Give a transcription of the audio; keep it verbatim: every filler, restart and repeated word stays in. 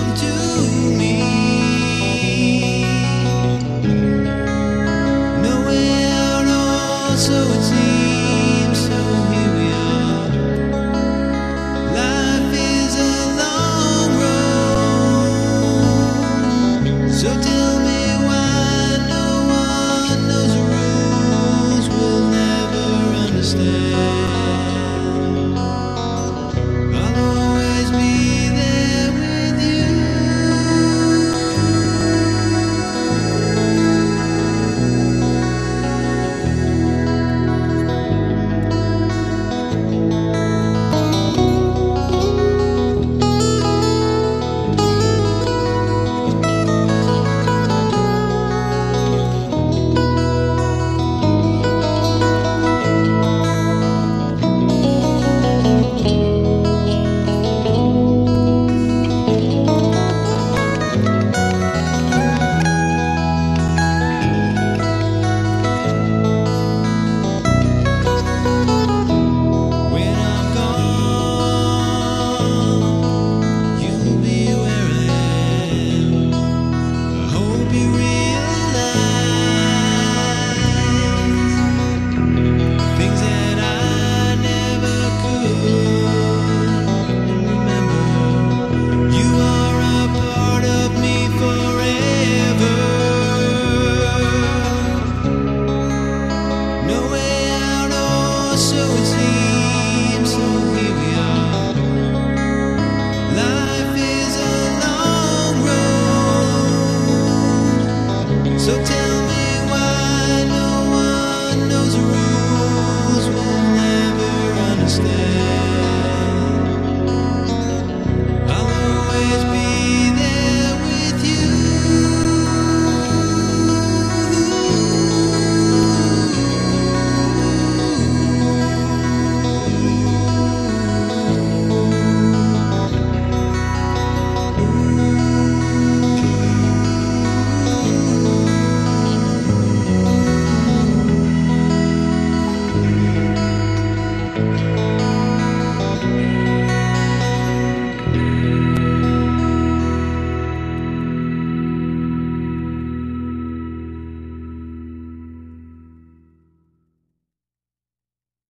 to me. No way out, or so it seems. So here we are. Life is a long road. So tell me why no one knows the rules. We'll never understand. I'll always be there with you. When I'm gone, you'll be where I am. I hope you realize things that I never could. And remember, you are a part of me forever. No way out, or so it seems. So here we are. Life is a long road. So tell me why no one knows the rules. We'll never understand. I'll always be there with you.